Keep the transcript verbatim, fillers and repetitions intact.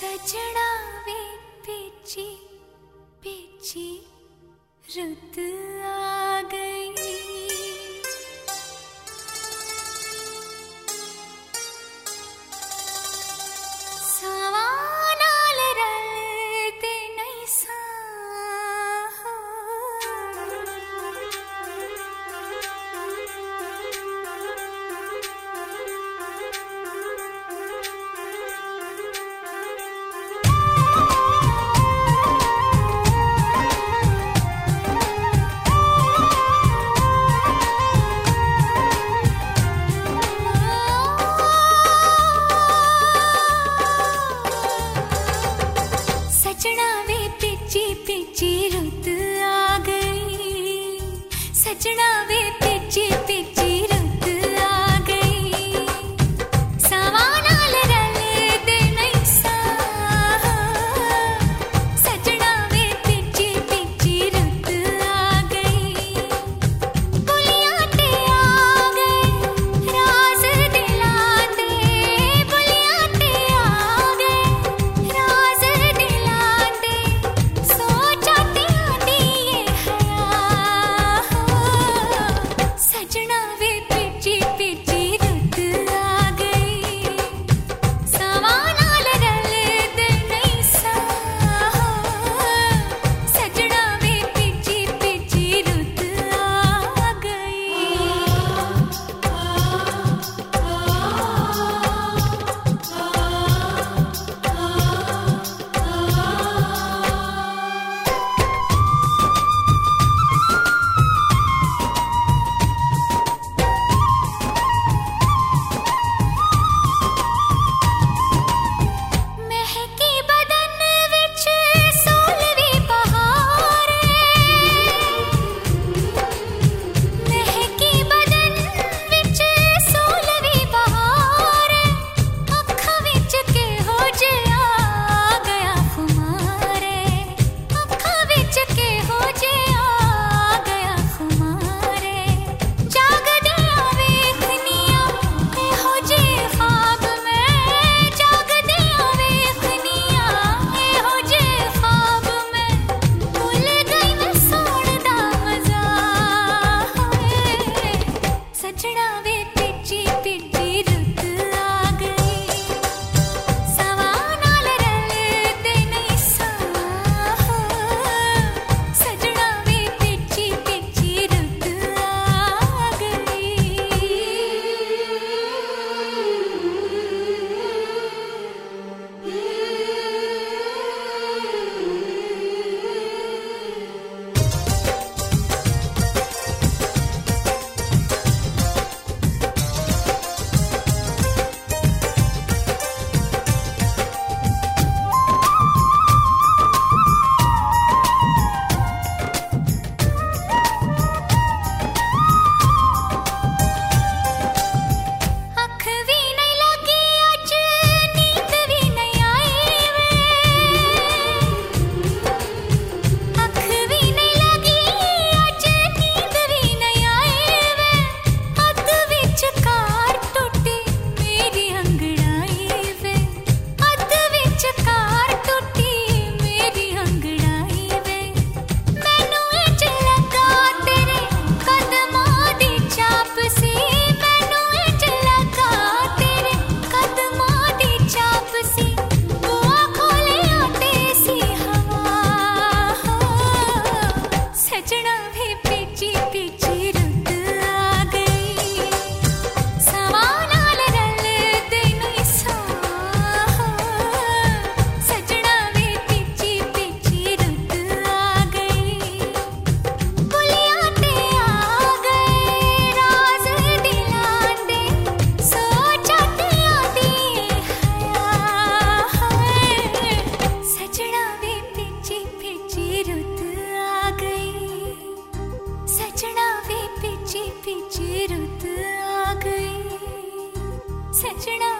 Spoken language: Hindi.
सजना वे पिची पिची रुत आ गई। सावा नाल रलते नहीं सा सजना वे पिची पिची रुत आ गई। सजना वे पिची पिची रुत आ गई। सावा नाल रलदे नहीं सा सजना वे पिची पिची रुत आ गई। बुलियां ते आ गए राज दिलां दे। बुलियां ते आ गए राज दिलां दे। सोचा ते आंदी ये हया सजना वे पिची पिची रुत आ गई। सावा नाल रलदे नहीं सा सजना वे पिची पिची रुत आ गई। महकी बदन विच सोलवी बहार। महकी बदन विच सोलवी बहार। अखां विच किहो जिहा आ गया खुमार। अखां विच किहो जिहा आ गया खुमार। जागदियां वेखनियां इहो जिहे ख्वाब मैं। जागदियां वेखनियां इहो जिहे ख्वाब मैं। भुल गई मैं सौण दा मज़ा होए। सजना वे पिची पिची रुत आ गई। सावा नाल रलदे नहीं सा सजना वे पिची पिची रुत आ गई। अख भी नहीं लगी अज नींद भी नहीं आई वे। अख भी नहीं लगी अज नींद भी नहीं आई वे। अध विच कार टुटी मेरी अंगड़ाई वे। अध विच कार टुटी मेरी अंगड़ाई वे। मैनू इंज लगा तेरे कदमां दी चाप सी। मैनू इंज लगा तेरे कदमां दी चाप सी। बुआ खोलिया ते सी हवा सजना वे पिची पिची रुत आ गई। सावा नाल रलदे नहीं सा सजना वे पिची पिची रुत आ गई। बुलियां ते आ गए राज दिलां दे। सोचा ते आंदी ये हया सजना वे पिची पिची रुत आ गई। सजना वे पिची पिची रुत आ गई। सजना